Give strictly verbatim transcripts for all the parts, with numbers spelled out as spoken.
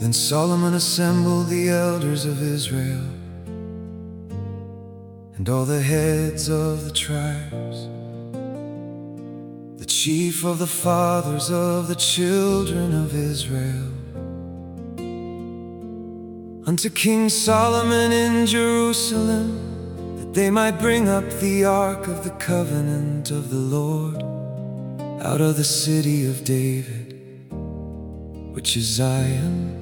Then Solomon assembled the elders of Israel and all the heads of the tribes, the chief of the fathers of the children of Israel, unto King Solomon in Jerusalem, that they might bring up the ark of the covenant of the Lord out of the city of David, which is Zion.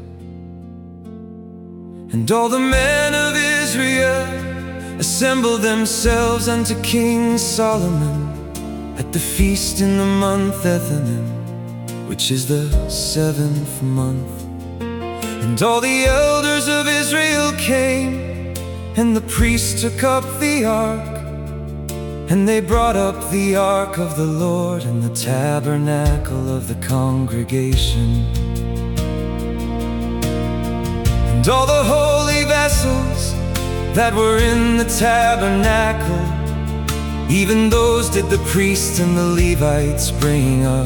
And all the men of Israel assembled themselves unto King Solomon at the feast in the month Ethanim, which is the seventh month. And all the elders of Israel came, and the priests took up the ark, and they brought up the ark of the Lord in the tabernacle of the congregation. And all the holy vessels that were in the tabernacle, even those did the priests and the Levites bring up.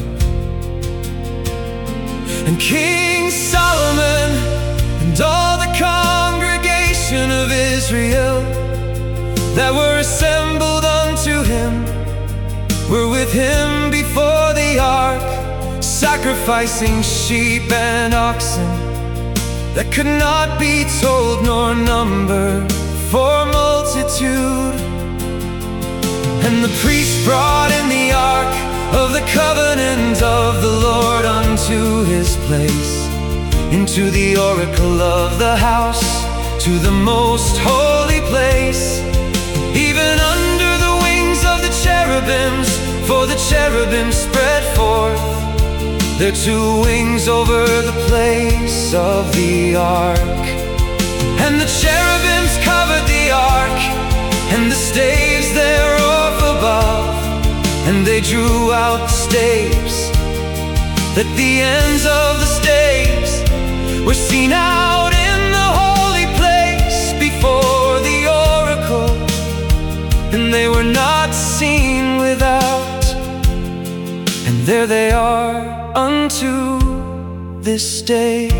And King Solomon and all the congregation of Israel that were assembled unto him were with him before the ark, sacrificing sheep and oxen that could not be told nor numbered for multitude. And the priest brought in the ark of the covenant of the Lord unto his place, into the oracle of the house, to the most holy place, even under the wings of the cherubims. For the cherubim spread forth their two wings over the place of the ark. And the cherubims covered the ark, and the staves thereof above. And they drew out the staves, that the ends of the staves were seen out in the holy place before the oracle, and they were not seen without. And there they are unto this day.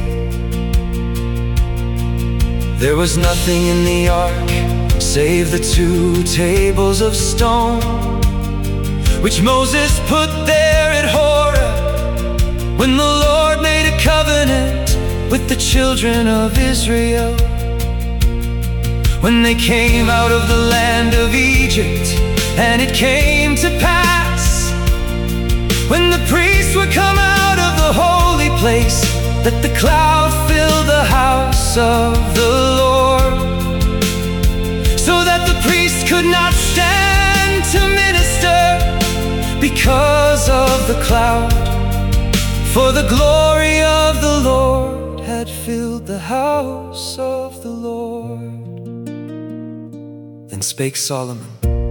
There was nothing in the ark save the two tables of stone, which Moses put there at Horeb, when the Lord made a covenant with the children of Israel, when they came out of the land of Egypt. And it came to pass, when the priests would come out of the holy place, that the cloud filled the house of the Lord, so that the priests could not stand to minister because of the cloud, for the glory of the Lord had filled the house of the Lord. Then spake Solomon,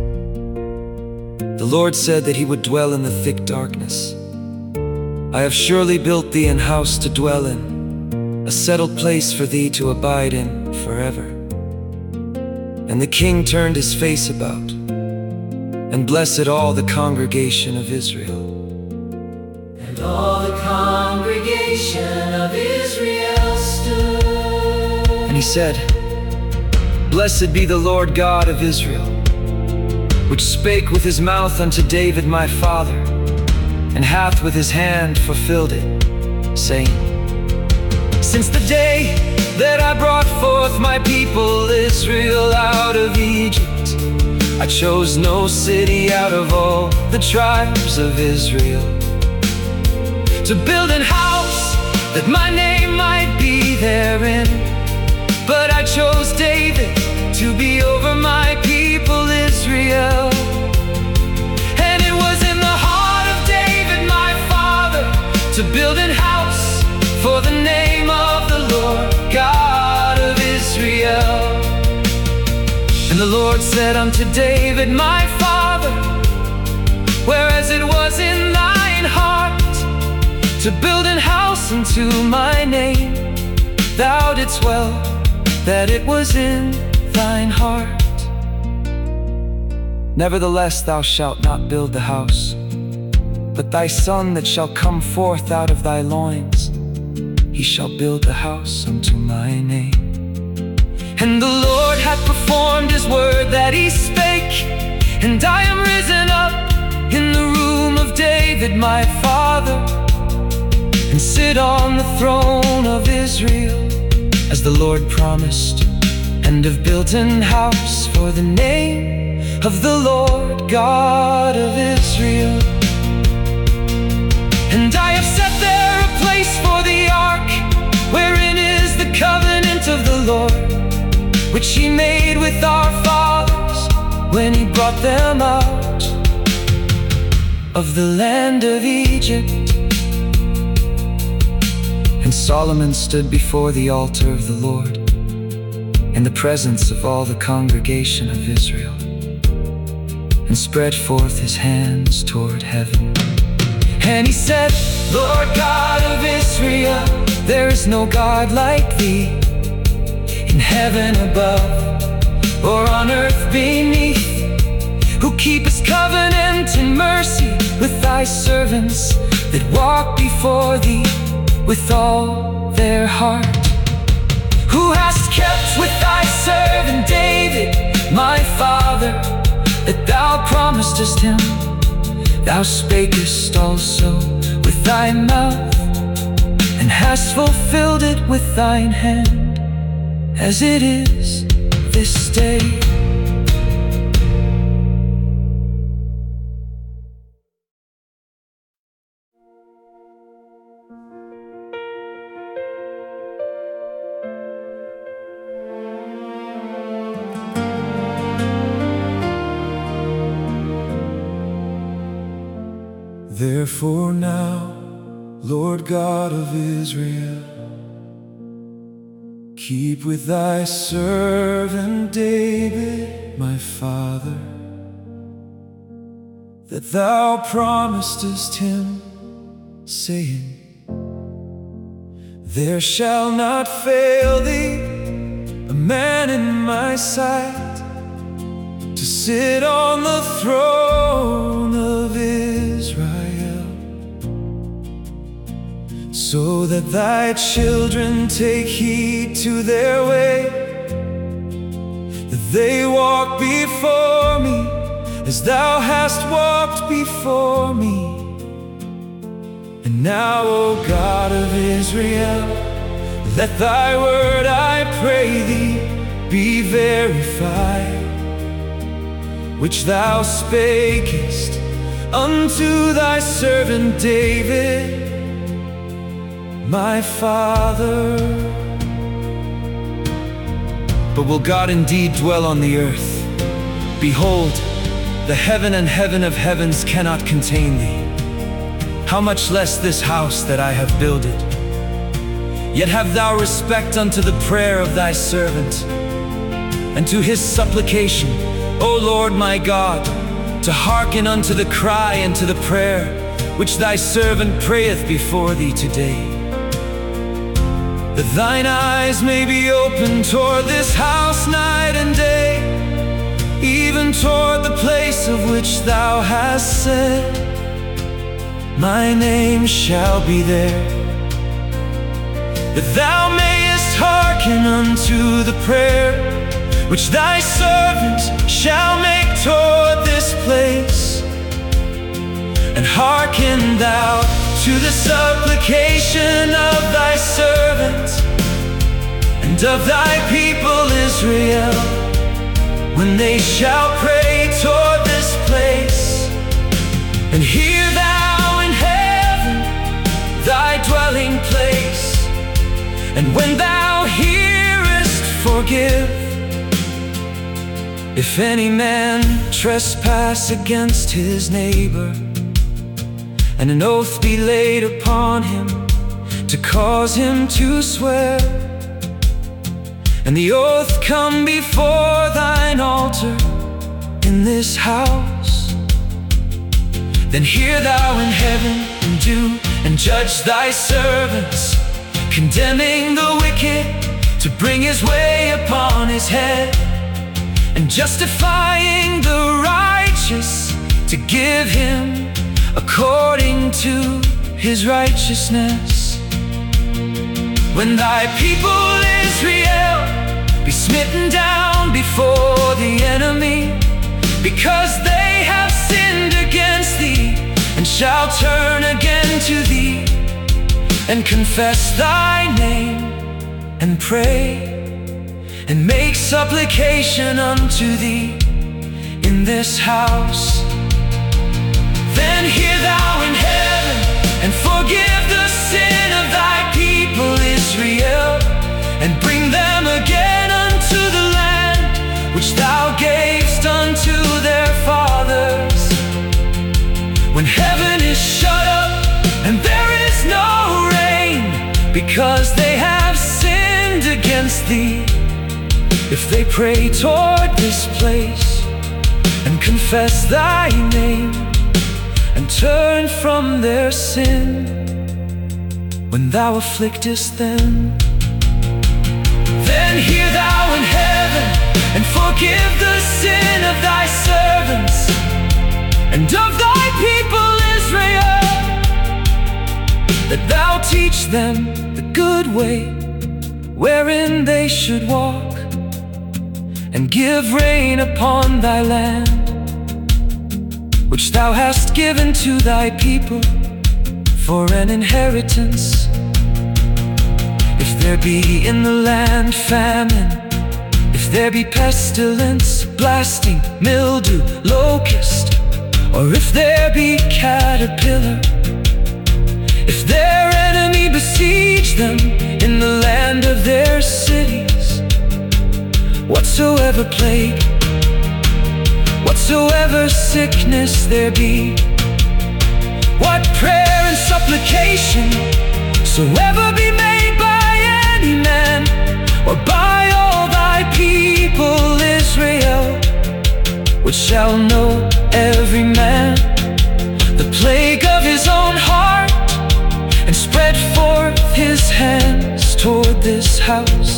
the Lord said that he would dwell in the thick darkness. I have surely built thee an house to dwell in, a settled place for thee to abide in forever. And the king turned his face about, and blessed all the congregation of Israel. And all the congregation of Israel stood. And he said, Blessed be the Lord God of Israel, which spake with his mouth unto David my father, and hath with his hand fulfilled it, saying, Since the day that I brought forth my people Israel out of Egypt, I chose no city out of all the tribes of Israel, to build an house that my name might be therein. But I chose David to be over my people Israel. And it was in the heart of David my father to build an house for the name of the Lord God of Israel. And the Lord said unto David my father, Whereas it was in thine heart to build an house unto my name, thou didst well that it was in thine heart. Nevertheless thou shalt not build the house, but thy son that shall come forth out of thy loins, he shall build a house unto my name. And the Lord hath performed his word that he spake, and I am risen up in the room of David my father, and sit on the throne of Israel, as the Lord promised, and have built an house for the name of the Lord God of Israel. And I have set there a place for the ark, wherein is the covenant of the Lord, which he made with our fathers when he brought them out of the land of Egypt. And Solomon stood before the altar of the Lord, in the presence of all the congregation of Israel, and spread forth his hands toward heaven. And he said, Lord God of Israel, there is no God like thee, in heaven above, or on earth beneath, who keepest covenant and mercy with thy servants that walk before thee with all their heart. Who hast kept with thy servant David, my father, that thou promisedst him. Thou spakest also with thy mouth, and hast fulfilled it with thine hand, as it is this day. Therefore now, Lord God of Israel, keep with thy servant David, my father, that thou promisedst him, saying, there shall not fail thee a man in my sight, to sit on the throne of Israel, so that thy children take heed to their way, that they walk before me as thou hast walked before me. And now, O God of Israel, let thy word, I pray thee, be verified, which thou spakest unto thy servant David, my father. But will God indeed dwell on the earth? Behold, the heaven and heaven of heavens cannot contain thee. How much less this house that I have builded? Yet have thou respect unto the prayer of thy servant, and to his supplication, O Lord my God, to hearken unto the cry and to the prayer which thy servant prayeth before thee today. That thine eyes may be open toward this house night and day, even toward the place of which thou hast said, my name shall be there. That thou mayest hearken unto the prayer which thy servant shall make toward this place, and hearken thou to the supplication of thy servant and of thy people Israel, when they shall pray toward this place. And hear thou in heaven, thy dwelling place, and when thou hearest, forgive. If any man trespass against his neighbor, and an oath be laid upon him to cause him to swear, and the oath come before thine altar in this house, then hear thou in heaven, and do and judge thy servants, condemning the wicked to bring his way upon his head, and justifying the righteous to give him according to his righteousness. when thy people Israel be smitten down before the enemy, because they have sinned against thee, and shall turn again to thee, and confess thy name, and pray, and make supplication unto thee in this house. Then hear thou in heaven, and forgive the sin of thy people Israel, and bring them again unto the land which thou gavest unto their fathers. When heaven is shut up, and there is no rain, because they have sinned against thee, if they pray toward this place, and confess thy name, and turn from their sin, when thou afflictest them, then hear thou in heaven, and forgive the sin of thy servants, and of thy people Israel, that thou teach them the good way wherein they should walk, and give rain upon thy land, which thou hast given to thy people for an inheritance. If there be in the land famine, if there be pestilence, blasting, mildew, locust, or if there be caterpillar, if their enemy besiege them in the land of their cities, whatsoever plague, whatsoever sickness there be, what prayer and supplication soever be made by any man, or by all thy people Israel, which shall know every man the plague of his own heart, and spread forth his hands toward this house,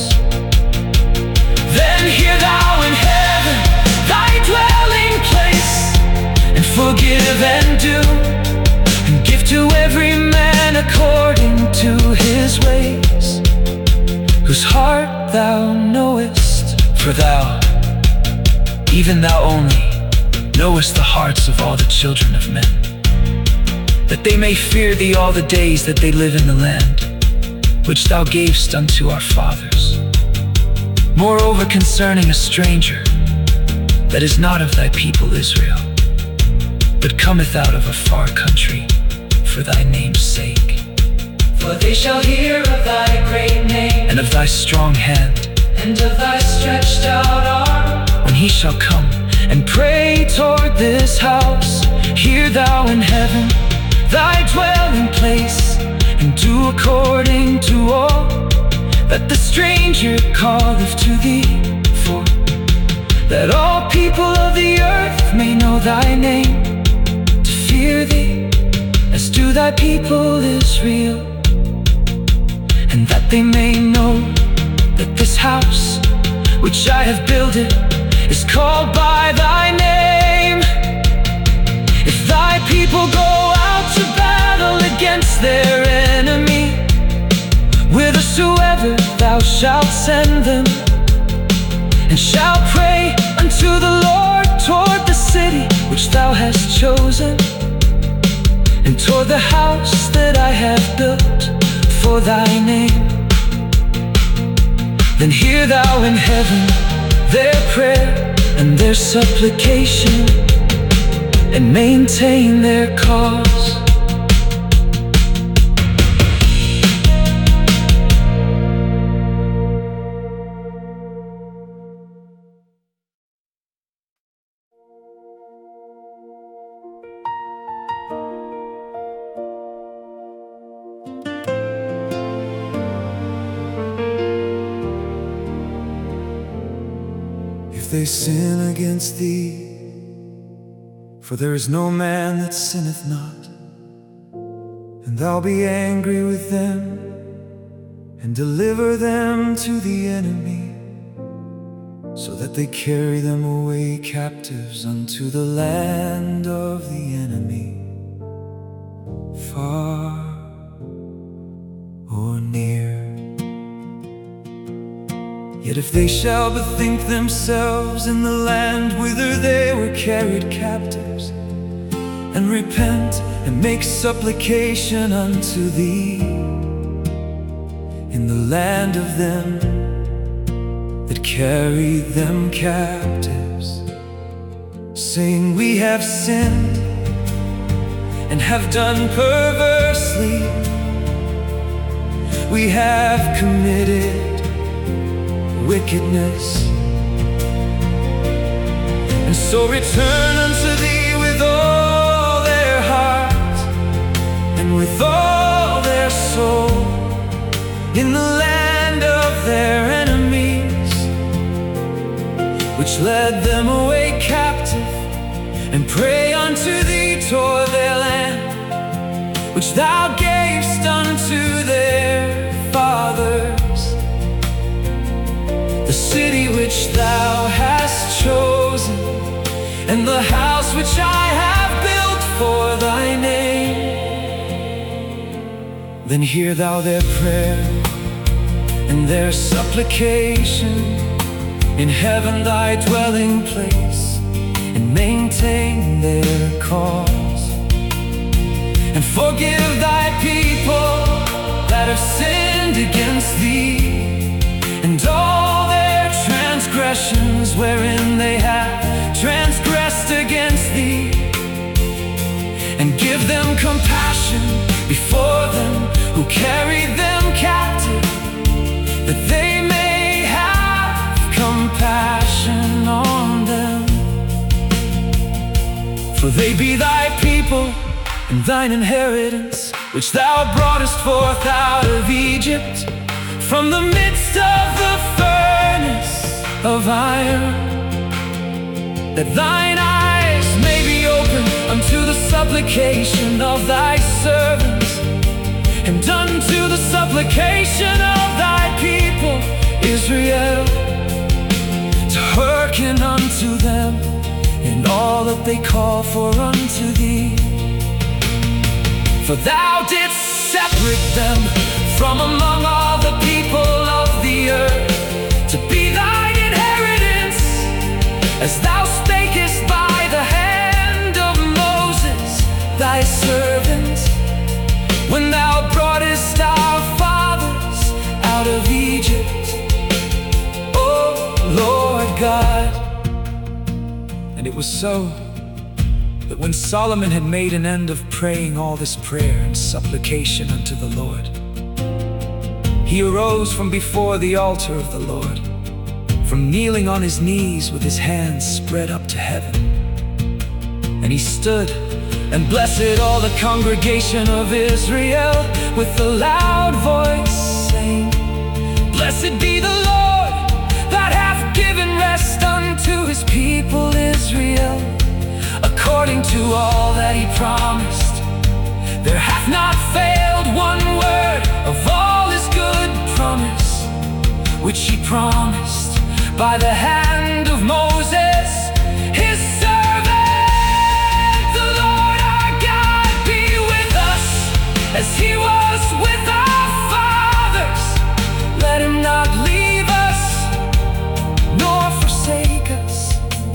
then hear thou in heaven thy dwelling place, and forgive and do, and give to every man according to his ways, whose heart thou knowest. For thou, even thou only, knowest the hearts of all the children of men, that they may fear thee all the days that they live in the land which thou gavest unto our fathers. Moreover, concerning a stranger that is not of thy people Israel, but cometh out of a far country, for thy name's sake, for they shall hear of thy great name, and of thy strong hand, and of thy stretched out arm, when he shall come and pray toward this house, hear thou in heaven thy dwelling place, and do according to all that the stranger calleth to thee, for that all people of the earth may know thy name, to fear thee as do thy people Israel, and that they may know that this house which I have builded is called by thy name. If thy people go out to battle against their enemy, whithersoever thou shalt send them, and shall pray unto the Lord toward the city which thou hast chosen, and toward the house that I have built for thy name, then hear thou in heaven their prayer and their supplication, and maintain their cause. If they sin against thee, for there is no man that sinneth not, and thou be angry with them, and deliver them to the enemy, so that they carry them away captives unto the land of the enemy, far or near. Yet if they shall bethink themselves in the land whither they were carried captives, and repent and make supplication unto thee, in the land of them that carried them captives, saying, we have sinned and have done perversely, we have committed wickedness, and so return unto thee with all their heart and with all their soul, in the land of their enemies, which led them away captive, and pray unto thee toward their land, which thou gavest unto their fathers, the city which thou hast chosen, and the house which I have built for thy name. Then hear thou their prayer and their supplication in heaven thy dwelling place, and maintain their cause, and forgive thy people that have sinned against thee, and all their transgressions wherein they have transgressed against thee, and give them compassion before them who carried them captive, that they may have compassion on them. For they be thy people and thine inheritance, which thou broughtest forth out of Egypt, from the midst of the furnace of iron, that thine eyes may be open unto the supplication of thy servants, and unto the supplication of thy people Israel, to hearken unto them in all that they call for unto thee. For thou didst separate them from among all the people of the earth, to be thine inheritance, as thou spakest by the hand of Moses thy servant, when thou broughtest our fathers out of Egypt, O Lord God. And it was so, that when Solomon had made an end of praying all this prayer and supplication unto the Lord, he arose from before the altar of the Lord, from kneeling on his knees with his hands spread up to heaven. And he stood and blessed all the congregation of Israel with a loud voice, saying, Blessed be the Lord, that hath given rest unto his people Israel, according to all that he promised. There hath not failed one word of all his good promise, which he promised by the hand of Moses his servant. The Lord our God be with us, as he was with our fathers. Let him not leave us, nor forsake us,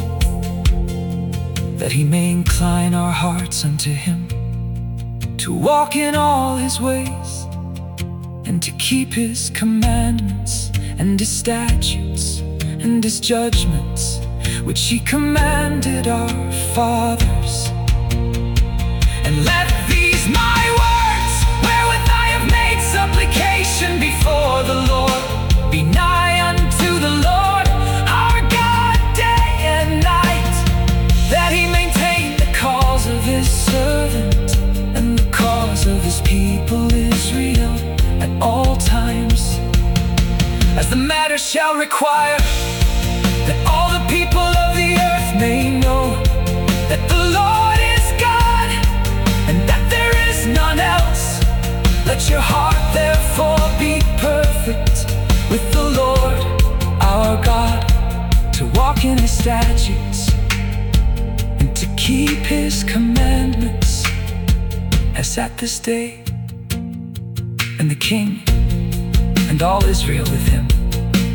that he may incline our hearts unto him, to walk in all his ways, and to keep his commandments, and his statutes, and his judgments, which he commanded our fathers. And let these my words, wherewith I have made supplication before the Lord, be nigh unto the Lord our God day and night, that he maintain the cause of his servant, and the cause of his people Israel at all times, as the matter shall require, that all the people of the earth may know that the Lord is God, and that there is none else. Let your heart therefore be perfect with the Lord our God, to walk in his statutes, and to keep his commandments, as at this day. And the king and all Israel with him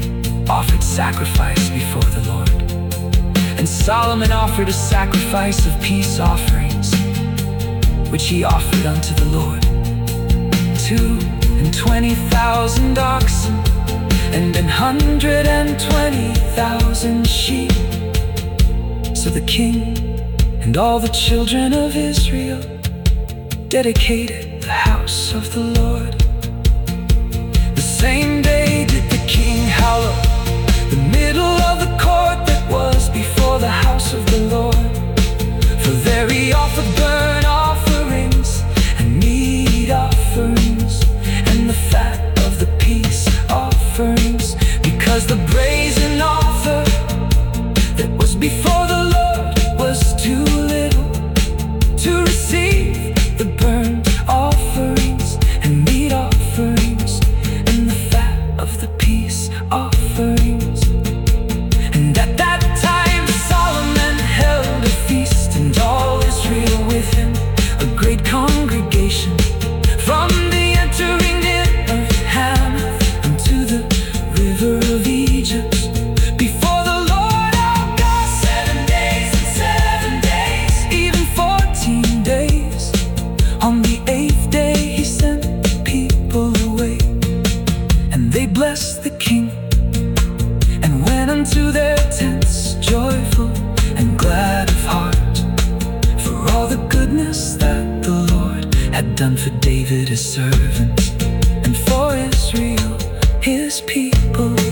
offered sacrifice before the Lord. And Solomon offered a sacrifice of peace offerings, which he offered unto the Lord. Two and twenty thousand oxen, and an hundred and twenty thousand sheep. So the king and all the children of Israel dedicated the house of the Lord. The same day did the king hallow the middle of the court that was before the house of the Lord. For there he offered burnt offerings and meat offerings and the fat of the peace offerings, because the brazen altar that was before the Lord was too little to receive the burnt offerings and meat offerings and the fat of the peace offerings. And at that time Solomon held a feast, and all Israel with him, a great congregation, from the entering in of Hamath unto the river of Egypt, before the Lord our God. Seven days and seven days, even fourteen days. On the eighth day he sent the people away, and they blessed the king and went unto their tents joyful and glad of heart, for all the goodness that the Lord had done for David his servant, and for Israel his people.